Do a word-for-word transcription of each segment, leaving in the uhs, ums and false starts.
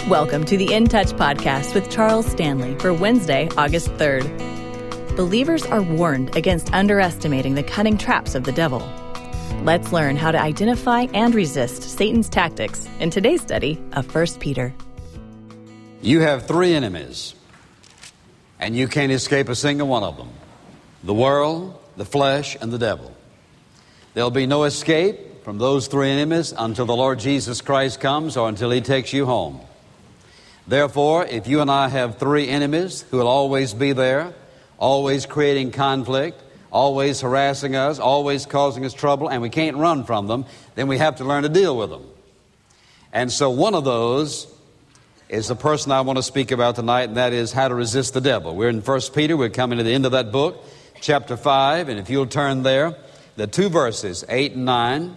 Welcome to the In Touch podcast with Charles Stanley for Wednesday, August third. Believers are warned against underestimating the cunning traps of the devil. Let's learn how to identify and resist Satan's tactics in today's study of First Peter. You have three enemies, and you can't escape a single one of them. The world, the flesh, and the devil. There'll be no escape from those three enemies until the Lord Jesus Christ comes or until He takes you home. Therefore, if you and I have three enemies who will always be there, always creating conflict, always harassing us, always causing us trouble, and we can't run from them, then we have to learn to deal with them. And so one of those is the person I want to speak about tonight, and that is how to resist the devil. We're in First Peter. We're coming to the end of that book, chapter five, and if you'll turn there, the two verses, eight and nine,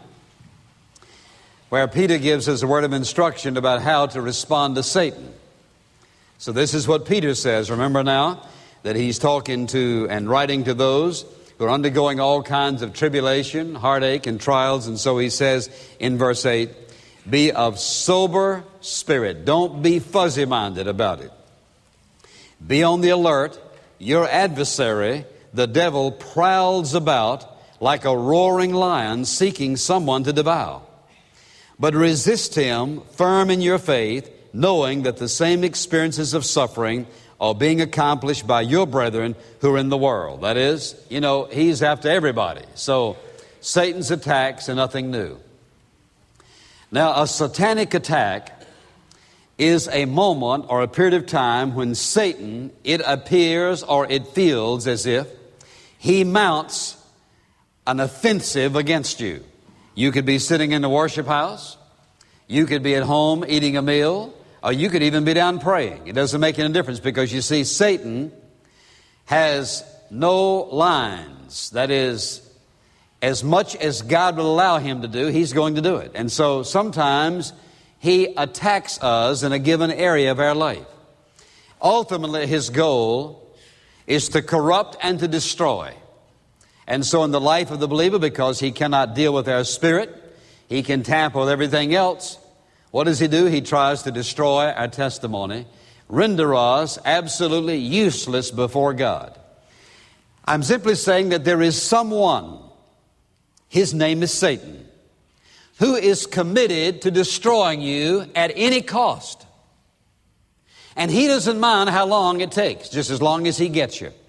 where Peter gives us a word of instruction about how to respond to Satan. So this is what Peter says. Remember now that he's talking to and writing to those who are undergoing all kinds of tribulation, heartache, and trials. And so he says in verse eight, be of sober spirit. Don't be fuzzy-minded about it. Be on the alert. Your adversary, the devil, prowls about like a roaring lion seeking someone to devour. But resist him firm in your faith, knowing that the same experiences of suffering are being accomplished by your brethren who are in the world. That is, you know, he's after everybody. So Satan's attacks are nothing new. Now, a satanic attack is a moment or a period of time when Satan, it appears or it feels as if he mounts an offensive against you. You could be sitting in the worship house. You could be at home eating a meal. Or you could even be down praying. It doesn't make any difference because you see, Satan has no lines. That is, as much as God will allow him to do, he's going to do it. And so sometimes he attacks us in a given area of our life. Ultimately, his goal is to corrupt and to destroy. And so in the life of the believer, because he cannot deal with our spirit, he can tamper with everything else. What does he do? He tries to destroy our testimony, render us absolutely useless before God. I'm simply saying that there is someone, his name is Satan, who is committed to destroying you at any cost. And he doesn't mind how long it takes, just as long as he gets you.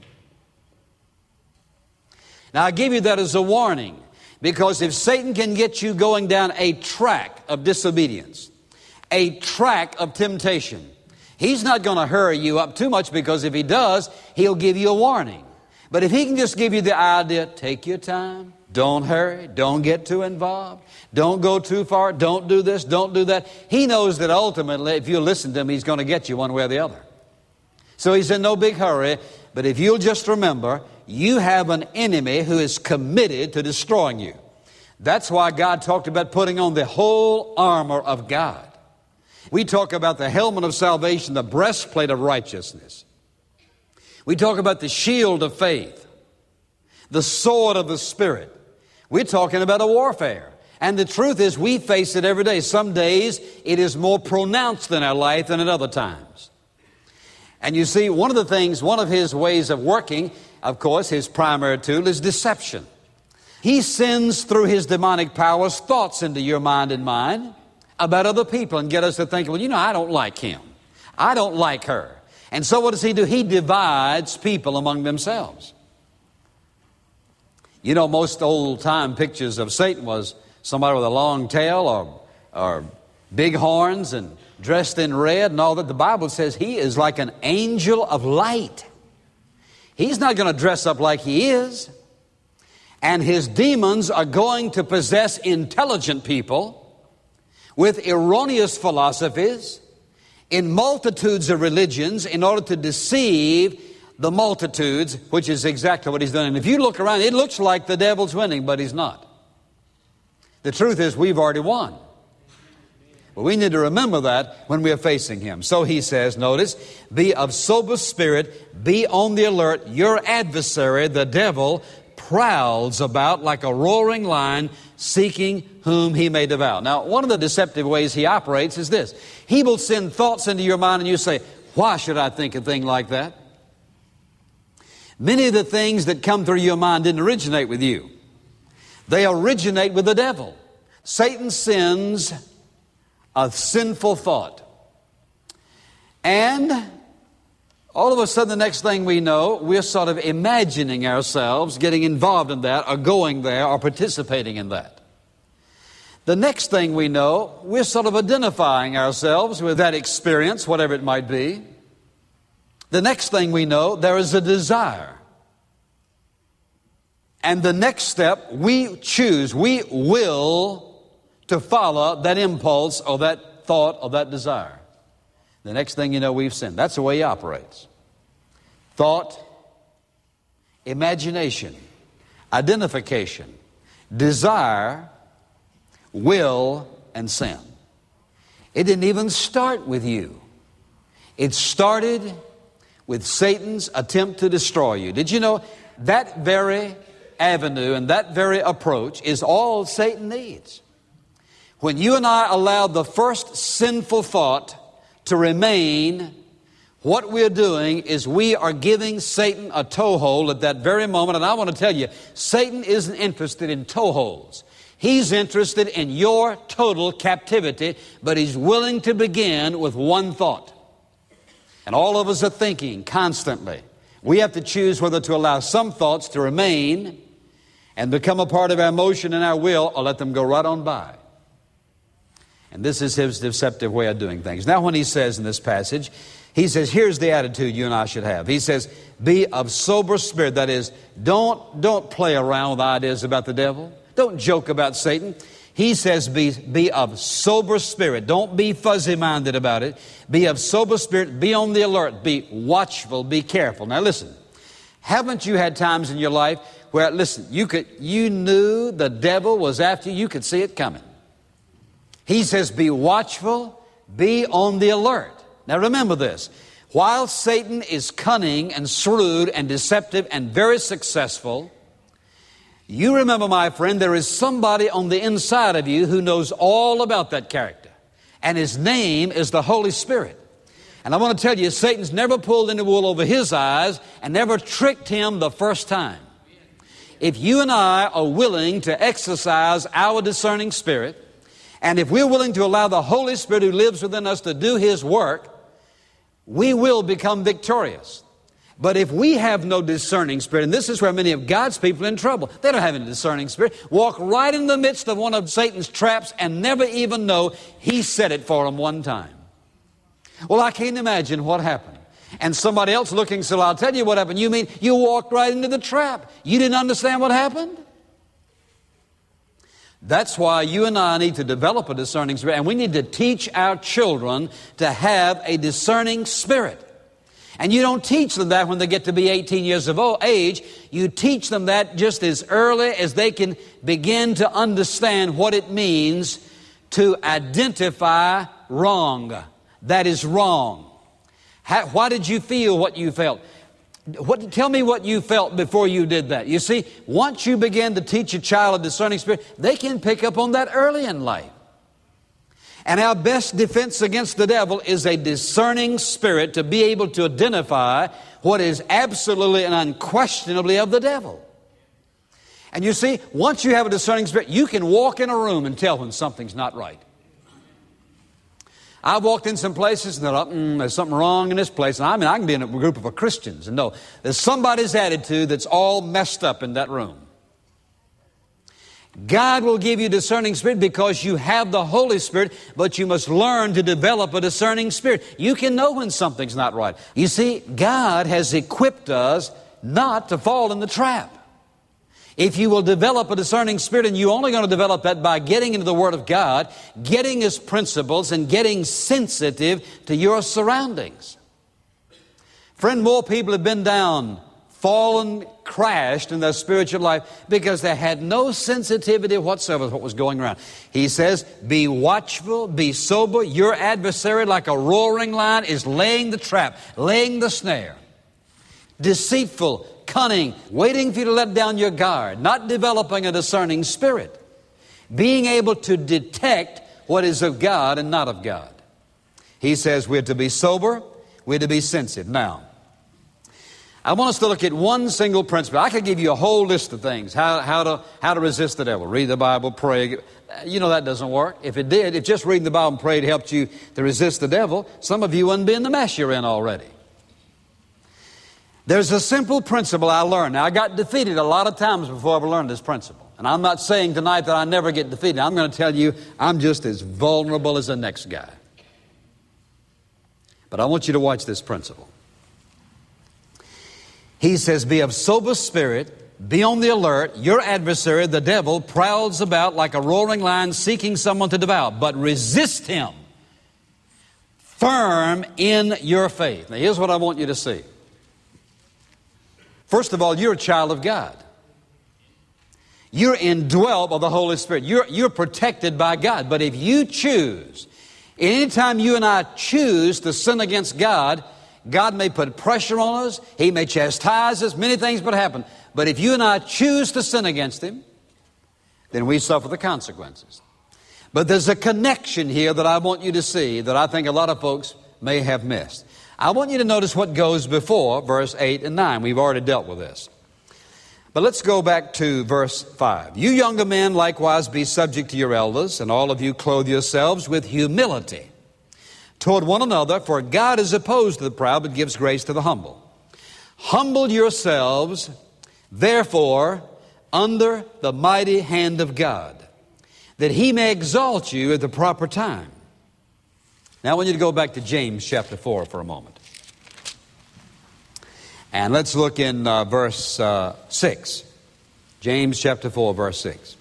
Now, I give you that as a warning, because if Satan can get you going down a track of disobedience, a track of temptation, he's not going to hurry you up too much, because if he does, he'll give you a warning. But if he can just give you the idea, take your time, don't hurry, don't get too involved, don't go too far, don't do this, don't do that, he knows that ultimately, if you listen to him, he's going to get you one way or the other. So he's in no big hurry, but if you'll just remember, you have an enemy who is committed to destroying you. That's why God talked about putting on the whole armor of God. We talk about the helmet of salvation, the breastplate of righteousness. We talk about the shield of faith, the sword of the Spirit. We're talking about a warfare. And the truth is, we face it every day. Some days it is more pronounced in our life than at other times. And you see, one of the things, one of his ways of working, of course, his primary tool is deception. He sends through his demonic powers thoughts into your mind and mine about other people and get us to think, well, you know, I don't like him. I don't like her. And so what does he do? He divides people among themselves. You know, most old-time pictures of Satan was somebody with a long tail or, or big horns and dressed in red and all that. The Bible says he is like an angel of light. He's not going to dress up like he is. And his demons are going to possess intelligent people with erroneous philosophies in multitudes of religions in order to deceive the multitudes, which is exactly what he's done. And if you look around, it looks like the devil's winning, but he's not. The truth is, we've already won. But we need to remember that when we are facing him. So he says, notice, be of sober spirit, be on the alert. Your adversary, the devil, prowls about like a roaring lion, seeking whom he may devour. Now, one of the deceptive ways he operates is this. He will send thoughts into your mind and you say, why should I think a thing like that? Many of the things that come through your mind didn't originate with you. They originate with the devil. Satan sends a sinful thought. And all of a sudden, the next thing we know, we're sort of imagining ourselves getting involved in that or going there or participating in that. The next thing we know, we're sort of identifying ourselves with that experience, whatever it might be. The next thing we know, there is a desire. And the next step, we choose, we will to follow that impulse or that thought or that desire. The next thing you know, we've sinned. That's the way he operates. Thought, imagination, identification, desire, will, and sin. It didn't even start with you. It started with Satan's attempt to destroy you. Did you know that very avenue and that very approach is all Satan needs? When you and I allow the first sinful thought to remain, what we're doing is we are giving Satan a toehold at that very moment. And I want to tell you, Satan isn't interested in toeholds. He's interested in your total captivity, but he's willing to begin with one thought. And all of us are thinking constantly. We have to choose whether to allow some thoughts to remain and become a part of our emotion and our will, or let them go right on by. And this is his deceptive way of doing things. Now, when he says in this passage, he says, here's the attitude you and I should have. He says, be of sober spirit. That is, don't, don't play around with ideas about the devil. Don't joke about Satan. He says, be, be of sober spirit. Don't be fuzzy-minded about it. Be of sober spirit. Be on the alert. Be watchful. Be careful. Now, listen. Haven't you had times in your life where, listen, you could, you knew the devil was after you. You could see it coming. He says, be watchful. Be on the alert. Now, remember this. While Satan is cunning and shrewd and deceptive and very successful, you remember, my friend, there is somebody on the inside of you who knows all about that character. And his name is the Holy Spirit. And I want to tell you, Satan's never pulled any wool over his eyes and never tricked him the first time. If you and I are willing to exercise our discerning spirit, and if we're willing to allow the Holy Spirit who lives within us to do his work, we will become victorious. But if we have no discerning spirit, and this is where many of God's people are in trouble. They don't have any discerning spirit. Walk right in the midst of one of Satan's traps and never even know he set it for them one time. Well, I can't imagine what happened. And somebody else looking, so I'll tell you what happened. You mean you walked right into the trap? You didn't understand what happened? That's why you and I need to develop a discerning spirit. And we need to teach our children to have a discerning spirit. And you don't teach them that when they get to be eighteen years of age. You teach them that just as early as they can begin to understand what it means to identify wrong. That is wrong. How, why did you feel what you felt? What, tell me what you felt before you did that. You see, once you begin to teach a child a discerning spirit, they can pick up on that early in life. And our best defense against the devil is a discerning spirit to be able to identify what is absolutely and unquestionably of the devil. And you see, once you have a discerning spirit, you can walk in a room and tell when something's not right. I've walked in some places and thought, mm, there's something wrong in this place. And I mean, I can be in a group of Christians and know there's somebody's attitude that's all messed up in that room. God will give you discerning spirit because you have the Holy Spirit, but you must learn to develop a discerning spirit. You can know when something's not right. You see, God has equipped us not to fall in the trap. If you will develop a discerning spirit, and you're only going to develop that by getting into the Word of God, getting His principles, and getting sensitive to your surroundings. Friend, more people have been down, fallen, crashed in their spiritual life because they had no sensitivity whatsoever to what was going around. He says, be watchful, be sober. Your adversary, like a roaring lion, is laying the trap, laying the snare. Deceitful, cunning, waiting for you to let down your guard, not developing a discerning spirit. being able to detect what is of God and not of God. He says we're to be sober, we're to be sensitive. Now, I want us to look at one single principle. I could give you a whole list of things, how, how, to, how to resist the devil. Read the Bible, pray. You know that doesn't work. If it did, if just reading the Bible and praying helped you to resist the devil, some of you wouldn't be in the mess you're in already. There's a simple principle I learned. Now, I got defeated a lot of times before I ever learned this principle. And I'm not saying tonight that I never get defeated. I'm going to tell you I'm just as vulnerable as the next guy. But I want you to watch this principle. He says, be of sober spirit, be on the alert. Your adversary, the devil, prowls about like a roaring lion seeking someone to devour. But resist him, firm in your faith. Now, here's what I want you to see. First of all, you're a child of God. You're indwelt by the Holy Spirit. You're, you're protected by God. But if you choose, anytime you and I choose to sin against God, God may put pressure on us. He may chastise us. Many things would happen. But if you and I choose to sin against Him, then we suffer the consequences. But there's a connection here that I want you to see that I think a lot of folks may have missed. I want you to notice what goes before verse eight and nine. We've already dealt with this. But let's go back to verse five. You younger men likewise be subject to your elders, and all of you clothe yourselves with humility toward one another, for God is opposed to the proud, but gives grace to the humble. Humble yourselves, therefore, under the mighty hand of God, that He may exalt you at the proper time. Now I want you to go back to James chapter four for a moment. And let's look in uh, verse uh, six. James chapter four, verse six.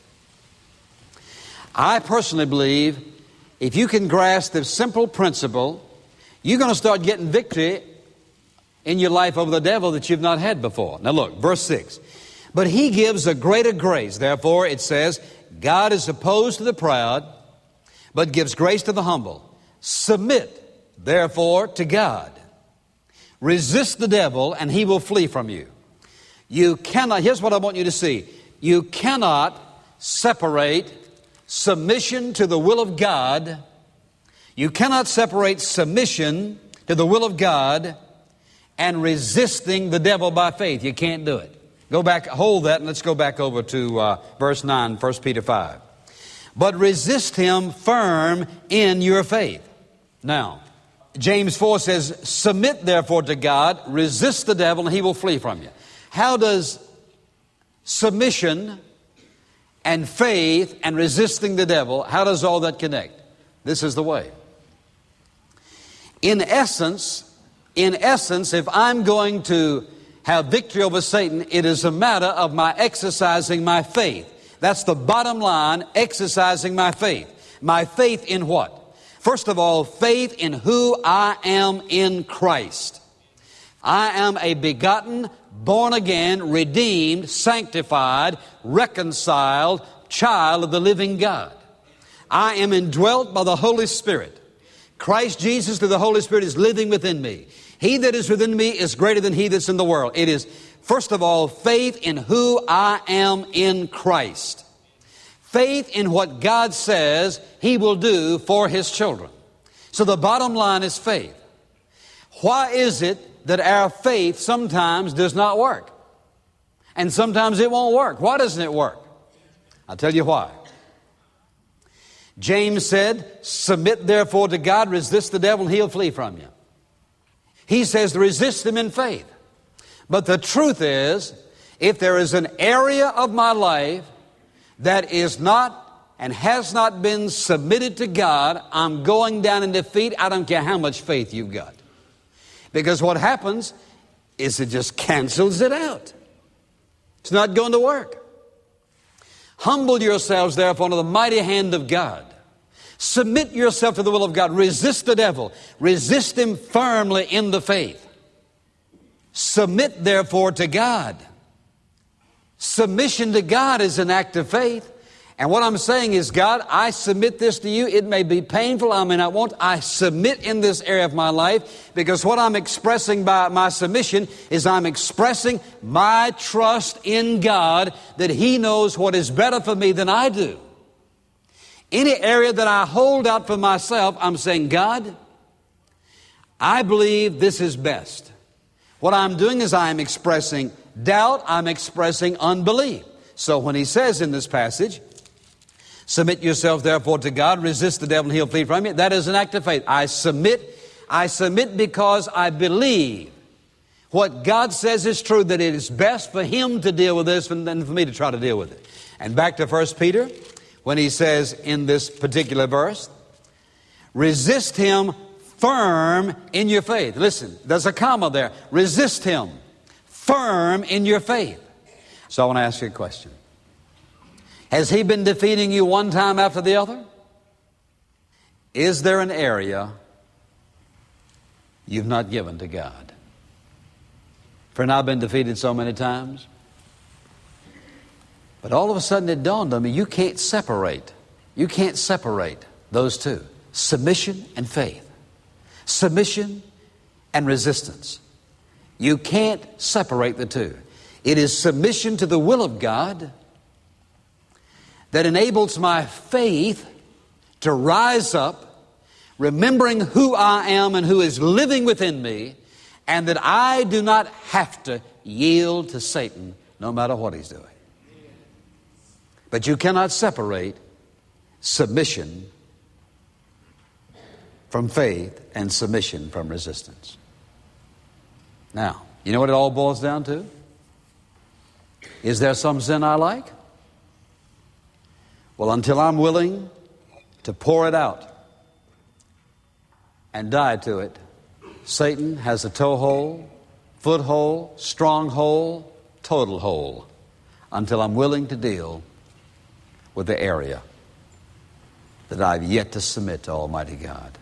I personally believe if you can grasp this simple principle, you're going to start getting victory in your life over the devil that you've not had before. Now look, verse six. But He gives a greater grace. Therefore, it says, God is opposed to the proud, but gives grace to the humble. Submit, therefore, to God. Resist the devil, and he will flee from you. You cannot, here's what I want you to see. You cannot separate submission to the will of God. You cannot separate submission to the will of God and resisting the devil by faith. You can't do it. Go back, hold that, and let's go back over to uh, verse nine, First Peter five. But resist him firm in your faith. Now, James four says, submit therefore to God, resist the devil, and he will flee from you. How does submission and faith and resisting the devil, how does all that connect? This is the way. In essence, in essence, if I'm going to have victory over Satan, it is a matter of my exercising my faith. That's the bottom line, exercising my faith. My faith in what? First of all, faith in who I am in Christ. I am a begotten, born again, redeemed, sanctified, reconciled child of the living God. I am indwelt by the Holy Spirit. Christ Jesus through the Holy Spirit is living within me. He that is within me is greater than he that's in the world. It is, first of all, faith in who I am in Christ. Faith in what God says He will do for His children. So the bottom line is faith. Why is it that our faith sometimes does not work? And sometimes it won't work. Why doesn't it work? I'll tell you why. James said, submit therefore to God, resist the devil, and he'll flee from you. He says to resist him in faith. But the truth is, if there is an area of my life that is not and has not been submitted to God, I'm going down in defeat. I don't care how much faith you've got. Because what happens is it just cancels it out. It's not going to work. Humble yourselves, therefore, under the mighty hand of God. Submit yourself to the will of God. Resist the devil. Resist him firmly in the faith. Submit, therefore, to God. Submission to God is an act of faith. And what I'm saying is, God, I submit this to you. It may be painful. I may not want. I submit in this area of my life, because what I'm expressing by my submission is I'm expressing my trust in God that He knows what is better for me than I do. Any area that I hold out for myself, I'm saying, God, I believe this is best. What I'm doing is I'm expressing doubt, I'm expressing unbelief. So when he says in this passage, submit yourself therefore to God, resist the devil and he'll flee from you, that is an act of faith. I submit, I submit because I believe what God says is true, that it is best for him to deal with this than for me to try to deal with it. And back to First Peter, when he says in this particular verse, resist him firm in your faith. Listen, there's a comma there. Resist him firm in your faith. So I want to ask you a question. Has he been defeating you one time after the other? Is there an area you've not given to God? Friend, I've been defeated so many times. But all of a sudden it dawned on me, you can't separate. You can't separate those two. Submission and faith. Submission and resistance. You can't separate the two. It is submission to the will of God that enables my faith to rise up, remembering who I am and who is living within me, and that I do not have to yield to Satan no matter what he's doing. But you cannot separate submission from faith and submission from resistance. Now, you know what it all boils down to? Is there some sin I like? Well, until I'm willing to pour it out and die to it, Satan has a toehold, foothold, stronghold, total hold, until I'm willing to deal with the area that I've yet to submit to Almighty God.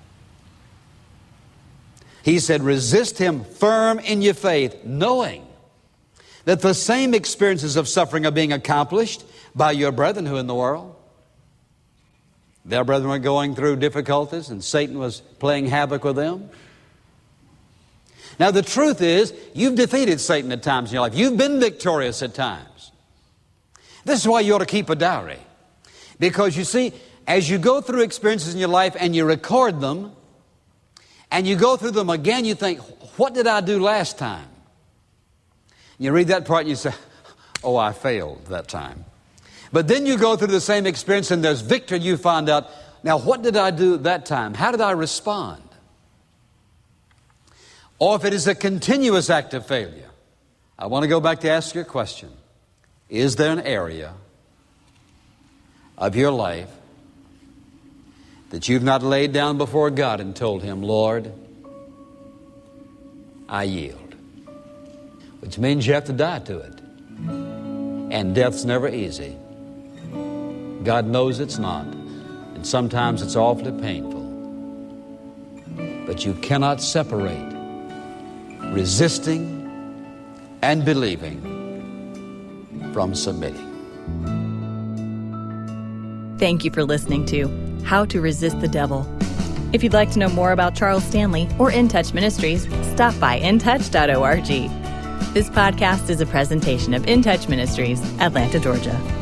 He said, resist him firm in your faith, knowing that the same experiences of suffering are being accomplished by your brethren who are in the world. Their brethren were going through difficulties and Satan was playing havoc with them. Now the truth is, you've defeated Satan at times in your life. You've been victorious at times. This is why you ought to keep a diary. Because you see, as you go through experiences in your life and you record them, and you go through them again, you think, what did I do last time? You read that part and you say, oh, I failed that time. But then you go through the same experience and there's victory. You find out, now what did I do that time? How did I respond? Or if it is a continuous act of failure, I want to go back to ask you a question. Is there an area of your life that you've not laid down before God and told him, Lord, I yield? Which means you have to die to it. And death's never easy. God knows it's not. And sometimes it's awfully painful. But you cannot separate resisting and believing from submitting. Thank you for listening to How to Resist the Devil. If you'd like to know more about Charles Stanley or In Touch Ministries, stop by in touch dot org. This podcast is a presentation of In Touch Ministries, Atlanta, Georgia.